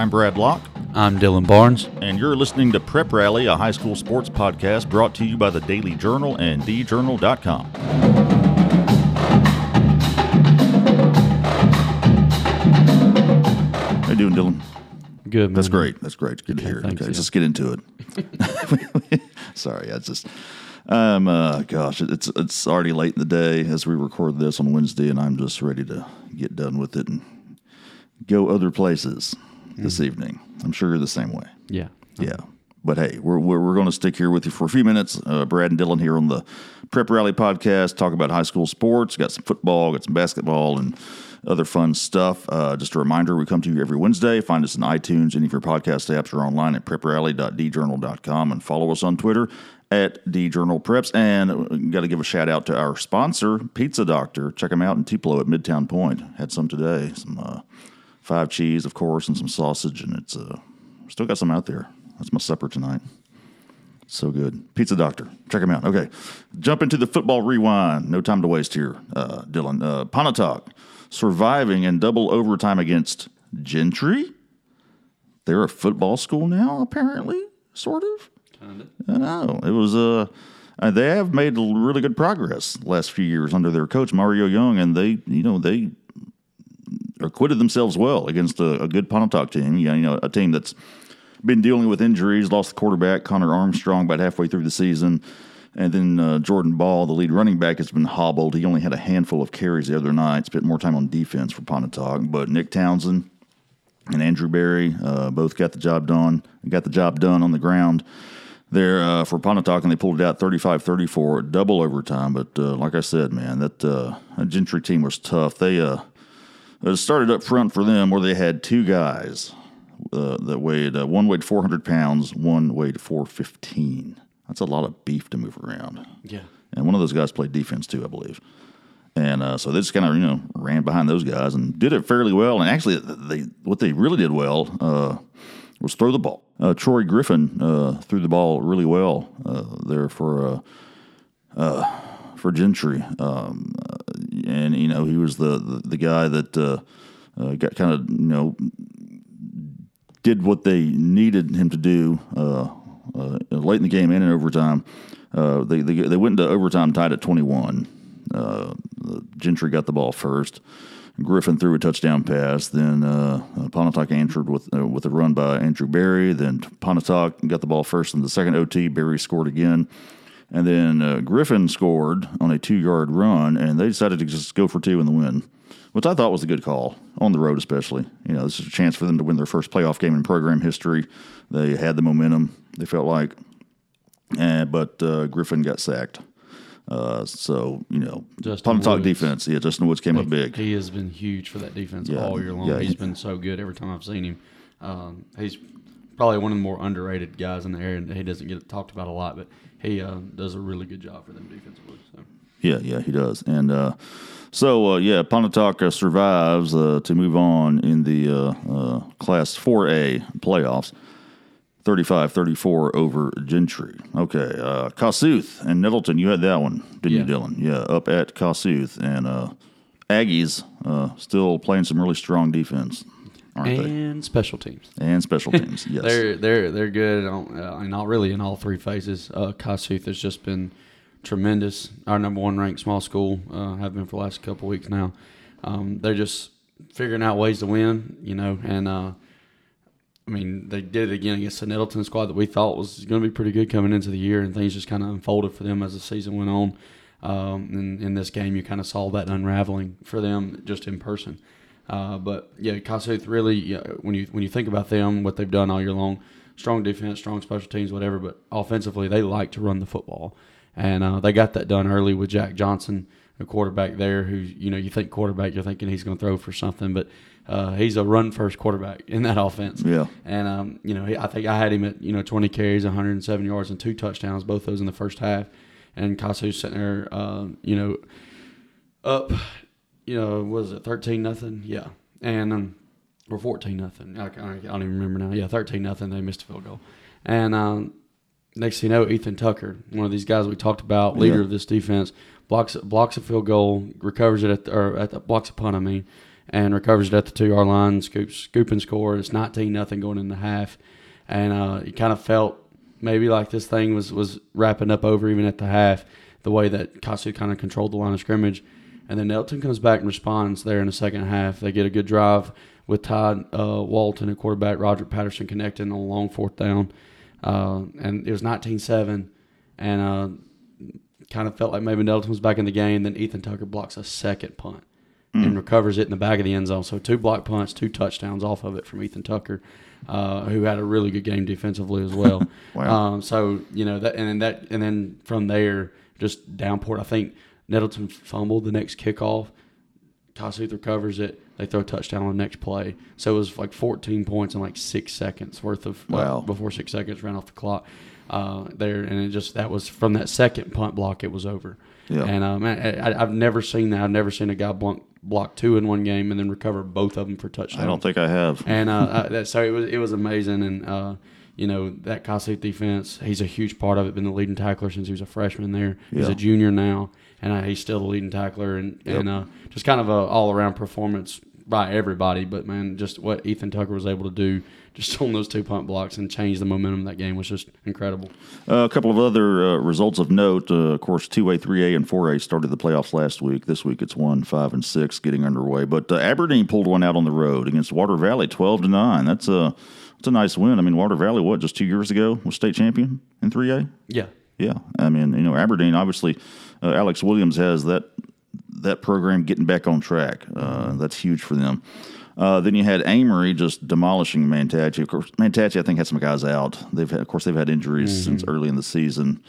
I'm Brad Locke. I'm Dylan Barnes. And you're listening to Prep Rally, a high school sports podcast brought to you by the Daily Journal and DJournal.com. How you doing, Dylan? Good, man. That's great. That's great. Good to hear. Thanks, Okay, yeah. let's just get into it. Sorry, I just... it's already late in the day as we record this on Wednesday, and I'm just ready to get done with it and go other places this evening. I'm sure you're the same way. Yeah. Yeah. But hey, we're going to stick here with you for a few minutes. Brad and Dylan here on the Prep Rally podcast, talk about high school sports. Got some football, got some basketball, and other fun stuff. Just a reminder, we come to you every Wednesday. Find us in iTunes, any of your podcast apps, or online at preprally.djournal.com, and follow us on Twitter at djournalpreps. And got to give a shout out to our sponsor, Pizza Doctor. Check them out in Tupelo at Midtown Point. Had some today. Some 5 cheese, of course, and some sausage, and it's still got some out there. That's my supper tonight. So good. Pizza Doctor. Check them out. Okay. Jump into the football rewind. No time to waste here, Dylan. Pontotoc surviving in double overtime against Gentry. They're a football school now, apparently, sort of. Kind of. I know. It was they have made really good progress the last few years under their coach, Mario Young, and they acquitted themselves well against a good Pontotoc team. A team that's been dealing with injuries, lost the quarterback, Connor Armstrong, about halfway through the season. And then Jordan Ball, the lead running back, has been hobbled. He only had a handful of carries the other night, spent more time on defense for Pontotoc. But Nick Townsend and Andrew Berry both got the job done on the ground there for Pontotoc, and they pulled it out 35-34, double overtime. But like I said, man, that Gentry team was tough. They started up front for them where they had 2 guys that weighed, one weighed 400 pounds, one weighed 415. That's a lot of beef to move around. Yeah. And one of those guys played defense too, I believe. And so they just kind of, ran behind those guys and did it fairly well. And actually, what they really did well was throw the ball. Troy Griffin threw the ball really well there for Gentry. And, he was the guy that got kind of, did what they needed him to do late in the game and in overtime. They went into overtime tied at 21. Gentry got the ball first. Griffin threw a touchdown pass. Then Pontotoc answered with a run by Andrew Berry. Then Pontotoc got the ball first in the second OT. Berry scored again. And then Griffin scored on a 2-yard run, and they decided to just go for 2 in the win, which I thought was a good call, on the road especially. This is a chance for them to win their first playoff game in program history. They had the momentum, they felt like, but Griffin got sacked. Pontotoc defense, Justin Woods came up big. He has been huge for that defense all year long. Yeah, he's been so good every time I've seen him. He's probably one of the more underrated guys in the area, and he doesn't get talked about a lot, but he does a really good job for them defensively. So. Yeah, he does. And Pontotoc survives to move on in the Class 4A playoffs, 35-34 over Gentry. Okay, Kossuth and Nettleton, you had that one, didn't you, Dylan? Yeah, up at Kossuth. And Aggies still playing some really strong defense, aren't they? And special teams. Yes. They're good, not really in all 3 phases. Kossuth has just been tremendous. Our number 1 ranked small school, have been for the last couple of weeks now. They're just figuring out ways to win, and they did it again against the Nettleton squad that we thought was going to be pretty good coming into the year, and things just kind of unfolded for them as the season went on. And in this game, you kind of saw that unraveling for them just in person. Kossuth really, when you think about them, what they've done all year long, strong defense, strong special teams, whatever, but offensively, they like to run the football. And they got that done early with Jack Johnson, a quarterback there who, you think quarterback, you're thinking he's going to throw for something, but he's a run-first quarterback in that offense. Yeah. And, I think I had him at, 20 carries, 107 yards, and 2 touchdowns, both those in the first half. And Kossuth's sitting there, up, was it 13-0? Yeah. And, or 14-0. I don't even remember now. Yeah, 13-0. They missed a field goal. And, next thing you know, Ethan Tucker, one of these guys we talked about, leader of this defense, blocks a field goal, recovers it blocks a punt, and recovers it at the 2-yard line, scoop and score. It's 19-0 going into half, and you kind of felt maybe like this thing was wrapping up over even at the half, the way that Kossuth kind of controlled the line of scrimmage. And then Nettleton comes back and responds there in the second half. They get a good drive with Todd Walton at quarterback, Roger Patterson connecting on a long fourth down. And it was 19-7, and kind of felt like maybe Nettleton was back in the game. Then Ethan Tucker blocks a second punt and recovers it in the back of the end zone. So 2 block punts, 2 touchdowns off of it from Ethan Tucker, who had a really good game defensively as well. Wow. So and then from there, just downport. I think Nettleton fumbled the next kickoff. Kossuth recovers it. They throw a touchdown on the next play. So it was like 14 points in like 6 seconds worth of before 6 seconds ran off the clock there. And that was from that second punt block, it was over. Yeah. And I've never seen that. I've never seen a guy block 2 in one game and then recover both of them for touchdowns. I don't think I have. And so it was amazing. And that Kossuth defense, he's a huge part of it. Been the leading tackler since he was a freshman there. He's a junior now, and he's still the leading tackler. And just kind of a all around performance by everybody. But man, just what Ethan Tucker was able to do just on those 2 punt blocks and change the momentum of that game was just incredible. A couple of other results of note. Of course, 2A, 3A, and 4A started the playoffs last week. This week it's 1, 5, and 6 getting underway. But Aberdeen pulled one out on the road against Water Valley, 12-9. That's a nice win. I mean, Water Valley, just 2 years ago was state champion in 3A? Yeah. Yeah. I mean, Aberdeen, obviously, Alex Williams has that program getting back on track. That's huge for them. Then you had Amory just demolishing Manatee. Of course, Manatee, I think, had some guys out. They've had injuries since early in the season.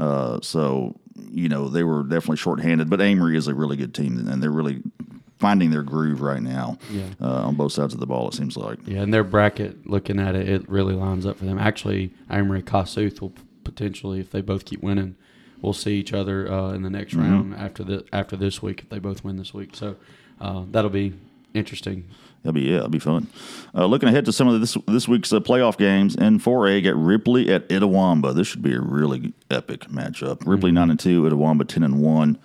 So, they were definitely shorthanded. But Amory is a really good team, and they're really finding their groove right now on both sides of the ball, it seems like. Yeah, and their bracket, looking at it, it really lines up for them. Actually, Amory Kossuth will potentially, if they both keep winning, we'll see each other in the next round after this week if they both win this week. So that'll be interesting. It'll be fun. Looking ahead to some of this week's playoff games, in 4A, got Ripley at Itawamba. This should be a really epic matchup. Ripley 9-2, Itawamba 10-1.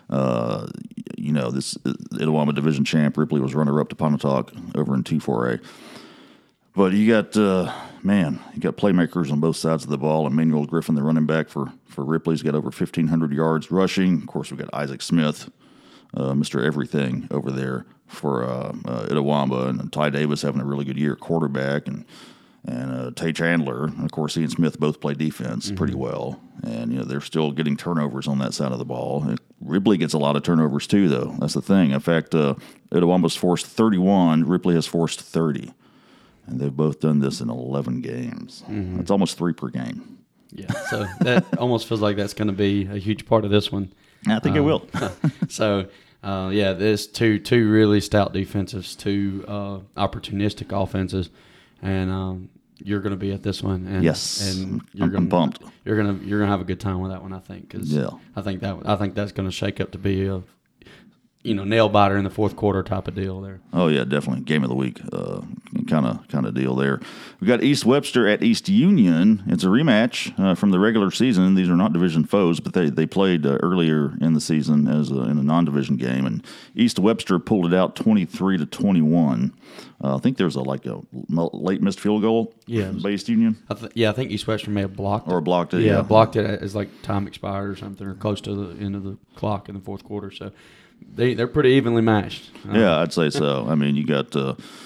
This Itawamba division champ. Ripley was runner-up to Pontotoc over in 2-4A. But you got playmakers on both sides of the ball. Emmanuel Griffin, the running back for Ripley's got over 1,500 yards rushing. Of course, we got Isaac Smith, Mr. Everything over there for Itawamba, and Ty Davis having a really good year, quarterback, and Tay Chandler, and of course, he and Smith both play defense pretty well. And, they're still getting turnovers on that side of the ball. And Ripley gets a lot of turnovers too, though. That's the thing. In fact, Itawamba's forced 31. Ripley has forced 30. And they've both done this in 11 games. That's almost 3 per game. Yeah, so that almost feels like that's going to be a huge part of this one. I think it will. So, there's two really stout defenses, 2 opportunistic offenses, and you're going to be at this one. And, yes, and I'm pumped. You're gonna have a good time with that one, I think. Cause I think that's going to shake up to be a nail biter in the fourth quarter type of deal there. Oh yeah, definitely game of the week, kind of deal there. We got East Webster at East Union. It's a rematch from the regular season. These are not division foes, but they played earlier in the season in a non-division game, and East Webster pulled it out 23-21. I think there was a late missed field goal by East Union. I think East Webster may have blocked it. Yeah, blocked it as like time expired or something, or close to the end of the clock in the fourth quarter. So they're pretty evenly matched. Yeah, I'd say so. I mean, you got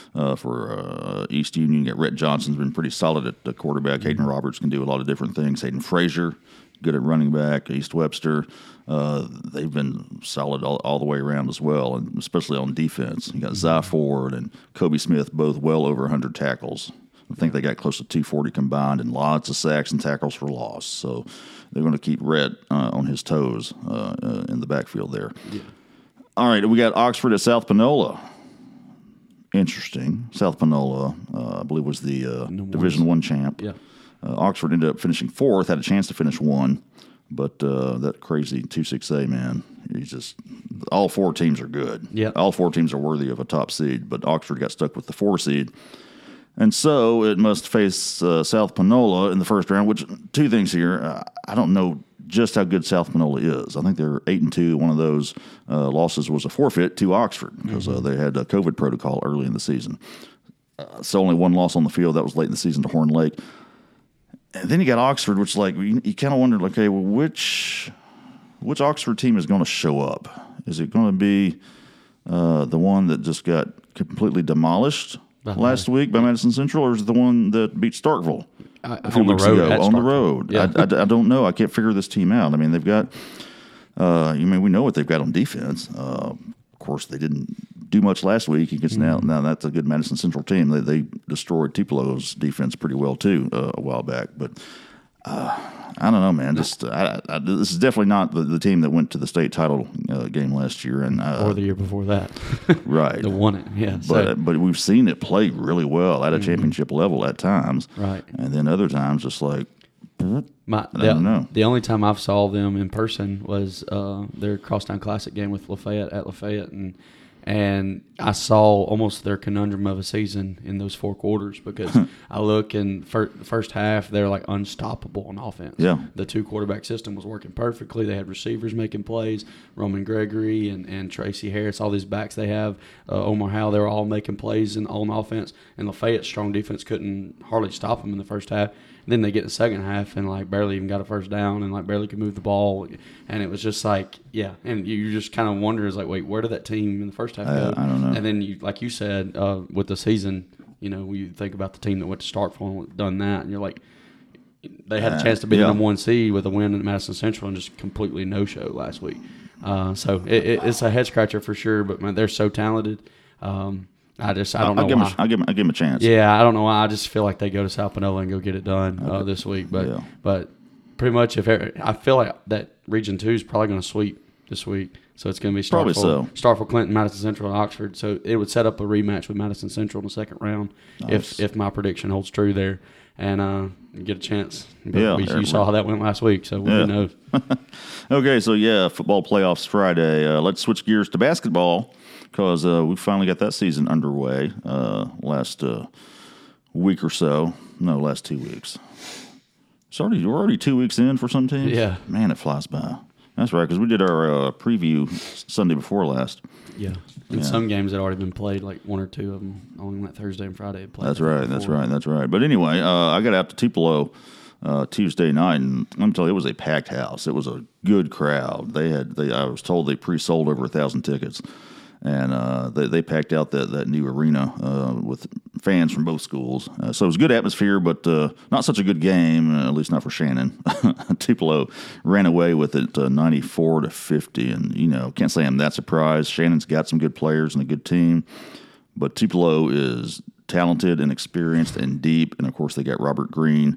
for East Union, you got Rhett Johnson's been pretty solid at the quarterback. Hayden Roberts can do a lot of different things. Hayden Frazier, good at running back. East Webster, they've been solid all the way around as well, and especially on defense. You got Zy Ford and Kobe Smith, both well over 100 tackles. I think they got close to 240 combined, and lots of sacks and tackles for loss. So they're going to keep Rhett on his toes in the backfield there. Yeah. All right, we got Oxford at South Panola. Interesting. South Panola, I believe, was the Division I champ. Yeah. Oxford ended up finishing 4th, had a chance to finish 1, but that crazy 2-6A, man, all 4 teams are good. Yeah. All 4 teams are worthy of a top seed, but Oxford got stuck with the 4 seed. And so it must face South Panola in the first round, which, 2 things here. I don't know just how good South Panola is. I think they're 8-2. One of those losses was a forfeit to Oxford because they had a COVID protocol early in the season. So only one loss on the field. That was late in the season to Horn Lake. And then you got Oxford, which like you kind of wondered, okay, well, which Oxford team is going to show up? Is it going to be the one that just got completely demolished last week by Madison Central, or is it the one that beat Starkville a few weeks ago on the road? Yeah. I don't know. I can't figure this team out. I mean, they've got we know what they've got on defense. Of course, they didn't do much last week against now that's a good Madison Central team. They destroyed Tupelo's defense pretty well too a while back, but I don't know, man. Just this is definitely not the team that went to the state title game last year, or the year before that, right? That won it, yeah. But we've seen it play really well at a championship level at times, right? And then other times, just like I don't know. The only time I've saw them in person was their Crosstown Classic game with Lafayette at Lafayette, and I saw almost their conundrum of a season in those 4 quarters because I look in the first half, they're like unstoppable on offense. Yeah. The 2-quarterback system was working perfectly. They had receivers making plays, Roman Gregory and Tracy Harris, all these backs they have, Omar Howe, they were all making plays on offense, and Lafayette's strong defense couldn't hardly stop them in the first half. Then they get in the second half and like barely even got a first down and like barely could move the ball, and it was just like and you just kind of wonder is like, wait, where did that team in the first half go? I don't know. And then you, like you said, with the season, you think about the team that went to Starkville and done that, and you're like, they had a chance to be the number 1 seed with a win at Madison Central and just completely no show last week. So it's a head scratcher for sure. But man, they're so talented. I don't know why. I'll give them a chance. Yeah, I don't know why. I just feel like they go to South Panola and go get it done this week. But pretty much, I feel like that Region 2 is probably going to sweep this week. So it's going to be Starkville, Clinton, Madison Central, and Oxford. So it would set up a rematch with Madison Central in the second round if my prediction holds true there, and get a chance. But you saw how that went last week, so who knows? Okay, so football playoffs Friday. Let's switch gears to basketball, because we finally got that season underway last week or so. No, last 2 weeks. We're already 2 weeks in for some teams. Yeah. Man, it flies by. That's right, because we did our preview Sunday before last. Yeah. And some games had already been played, like 1 or 2 of them on that Thursday and Friday. That's right. But anyway, I got out to Tupelo Tuesday night, and let me tell you, it was a packed house. It was a good crowd. I was told they pre-sold over 1,000 tickets. And they packed out that new arena with fans from both schools. So it was a good atmosphere, but not such a good game, at least not for Shannon. Tupelo ran away with it 94-50. And, can't say I'm that surprised. Shannon's got some good players and a good team. But Tupelo is talented and experienced and deep. And, of course, they got Robert Green,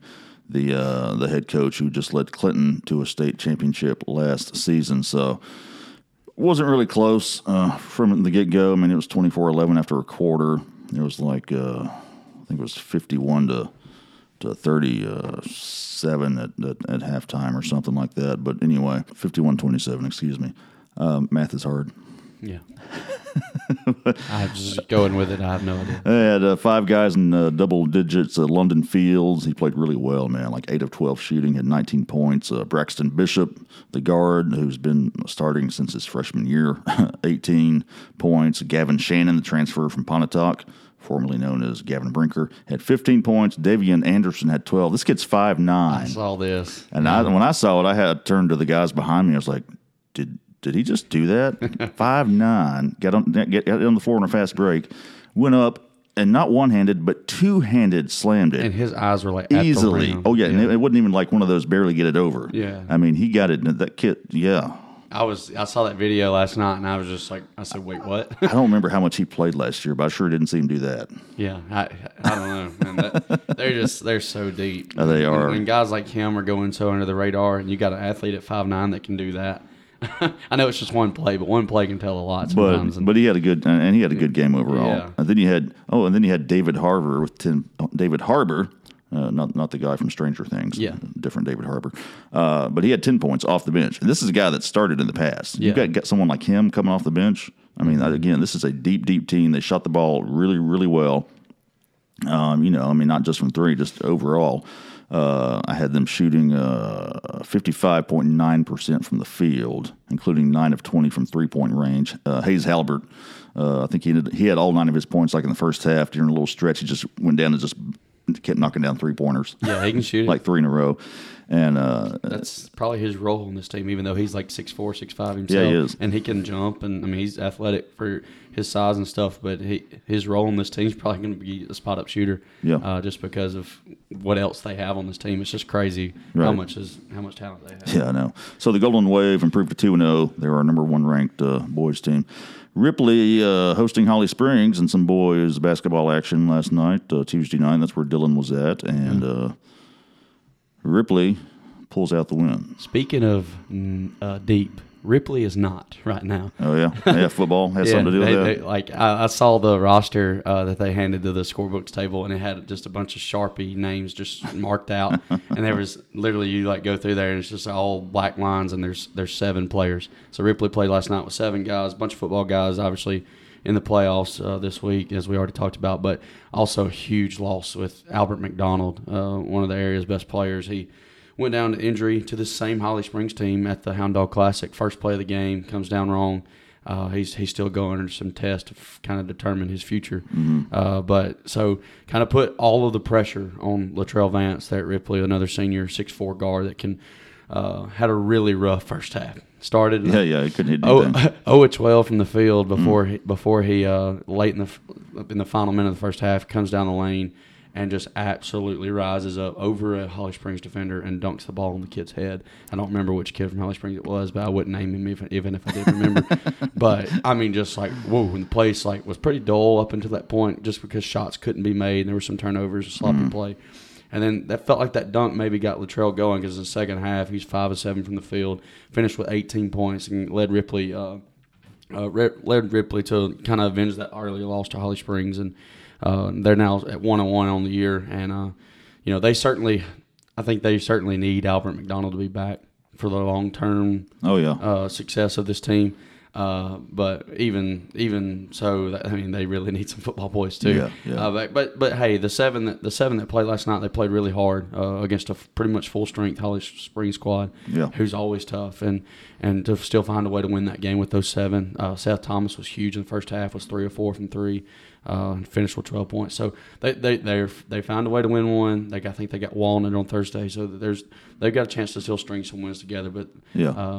the head coach who just led Clinton to a state championship last season. So wasn't really close from the get-go. I mean, it was 24-11 after a quarter. It was like, I think it was 51 to 37 at halftime or something like that. But anyway, 51-27, excuse me. Math is hard. Yeah. I'm just going with it. I have no idea. They had 5 guys in double digits. London Fields, he played really well, man, like 8 of 12 shooting, had 19 points. Braxton Bishop, the guard, who's been starting since his freshman year, 18 points. Gavin Shannon, the transfer from Pontotoc, formerly known as Gavin Brinker, had 15 points. Davian Anderson had 12. This kid's 5'9". I saw this. And when I saw it, I had turned to the guys behind me. I was like, Did he just do that? 5'9", get on the floor on a fast break, went up, and not one-handed, but two-handed slammed it. And his eyes were like easily. At the rim. Oh, yeah. And it wasn't even like one of those barely get it over. Yeah. I mean, he got it. That kid, yeah. I saw that video last night, and I was just like, I said, wait, what? I don't remember how much he played last year, but I sure didn't see him do that. Yeah, I don't know, man. They're so deep. They are. And guys like him are going so under the radar, and you got an athlete at 5'9" that can do that. I know it's just one play, but one play can tell a lot sometimes. But he had a good game overall. Yeah. And then you had David Harbour with 10. David Harbour, not the guy from Stranger Things. Yeah, different David Harbour. But he had 10 points off the bench. And this is a guy that started in the past. Yeah. You've got someone like him coming off the bench. I mean, again, this is a deep, deep team. They shot the ball really, really well. Not just from 3, just overall. I had them shooting 55.9% from the field, including 9 of 20 from three-point range. Hayes Halbert, I think he had all 9 of his points like in the first half. During a little stretch, he just went down and just kept knocking down three-pointers. Yeah, he can shoot like 3 in a row. And that's probably his role on this team, even though he's like 6'4", 6'5" himself. Yeah, he is. And he can jump, and I mean he's athletic for his size and stuff. But his role on this team is probably going to be a spot-up shooter. Yeah. Just because of what else they have on this team. It's just crazy Right. how much talent they have. Yeah, I know. So the Golden Wave improved to 2-0. They're our number 1 ranked boys team. Ripley hosting Holly Springs and some boys basketball action last night, Tuesday night. That's where Dylan was at, and Ripley pulls out the win. Speaking of deep, Ripley is not right now. Oh yeah, yeah. Football has something to do with that. I saw the roster that they handed to the scorebooks table, and it had just a bunch of Sharpie names just marked out. And there was literally you like go through there, and it's just all black lines, and there's 7 players. So Ripley played last night with 7 guys, a bunch of football guys, obviously in the playoffs this week, as we already talked about. But also a huge loss with Albert McDonald, one of the area's best players. He went down to injury to the same Holly Springs team at the Hound Dog Classic. First play of the game, comes down wrong. He's still going under some tests to kind of determine his future. Mm-hmm. But so kind of put all of the pressure on Latrell Vance there at Ripley, another senior 6'4" guard that had a really rough first half. Started he couldn't hit anything. 0-12 from the field before he late in the final minute of the first half comes down the lane and just absolutely rises up over a Holly Springs defender and dunks the ball on the kid's head. I don't remember which kid from Holly Springs it was, but I wouldn't name him even if I did remember. But, I mean, just like, whoa, and the place was pretty dull up until that point just because shots couldn't be made and there were some turnovers, sloppy play. And then that felt like that dunk maybe got Latrell going because in the second half he's 5 of 7 from the field, finished with 18 points and led Ripley to kind of avenge that early loss to Holly Springs. And they're now at 1-1 on the year, and they certainly need Albert McDonald to be back for the long term. Oh yeah, success of this team. But even so, they really need some football boys too. Yeah. But hey, the seven that played last night, they played really hard against a pretty much full strength Holly Springs squad. Yeah. Who's always tough, and to still find a way to win that game with those 7. Seth Thomas was huge in the first half, was 3 of 4 from 3. And finished with 12 points. So they found a way to win one. I think they got Walnut on Thursday, so they've got a chance to still string some wins together. But yeah.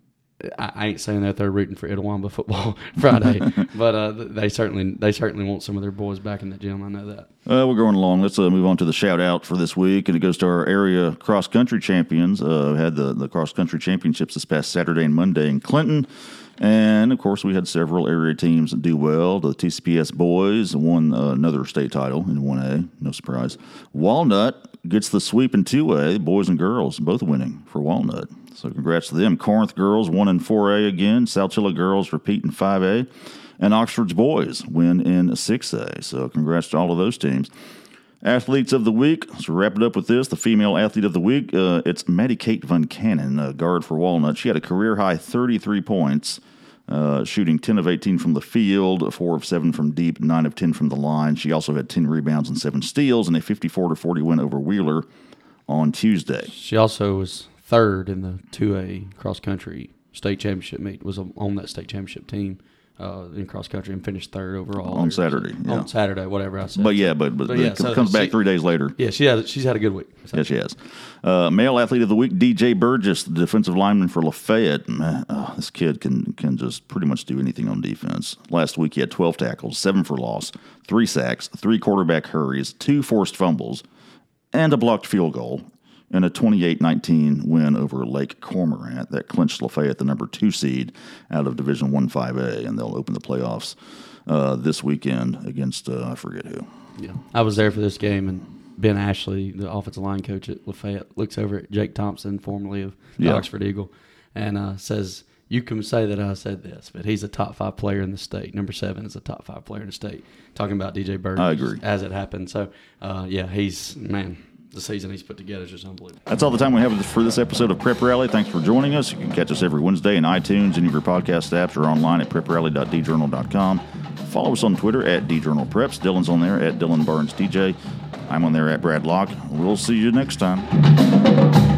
I ain't saying that they're rooting for Itawamba football Friday, but they certainly want some of their boys back in the gym. I know that. We're going along. Let's move on to the shout out for this week, and it goes to our area cross country champions. Had the cross country championships this past Saturday and Monday in Clinton. And, of course, we had several area teams do well. The TCPS boys won another state title in 1A, no surprise. Walnut gets the sweep in 2A, boys and girls, both winning for Walnut. So congrats to them. Corinth girls won in 4A again. Saltillo girls repeat in 5A. And Oxford's boys win in 6A. So congrats to all of those teams. Athletes of the week. Let's wrap it up with this. The female athlete of the week, it's Maddie Kate Van Cannon, guard for Walnut. She had a career-high 33 points, shooting 10 of 18 from the field, 4 of 7 from deep, 9 of 10 from the line. She also had 10 rebounds and 7 steals in a 54-40 win over Wheeler on Tuesday. She also was third in the 2A cross-country state championship meet, was on that state championship team. In cross country and finished third overall on Saturday. Yeah. On Saturday, whatever I said. But it comes back 3 days later. Yeah, she's had a good week. So. Yes, she has. Male athlete of the week, DJ Burgess, the defensive lineman for Lafayette. This kid can just pretty much do anything on defense. Last week he had 12 tackles, 7 for loss, 3 sacks, 3 quarterback hurries, 2 forced fumbles, and a blocked field goal. In a 28-19 win over Lake Cormorant that clinched Lafayette the number 2 seed out of Division I 5A, and they'll open the playoffs this weekend against I forget who. Yeah, I was there for this game, and Ben Ashley, the offensive line coach at Lafayette, looks over at Jake Thompson, formerly of the Oxford Eagle, and says, "You can say that I said this, but he's a top 5 player in the state. Number 7 is a top 5 player in the state." Talking about DJ Burgess. I agree. As it happened. So, he's, the season he's put together is just unbelievable. That's all the time we have for this episode of Prep Rally. Thanks for joining us. You can catch us every Wednesday in iTunes, any of your podcast apps, or online at preprally.djournal.com. Follow us on Twitter at djournalpreps. Dylan's on there at Dylan Barnes DJ. I'm on there at Brad Locke. We'll see you next time.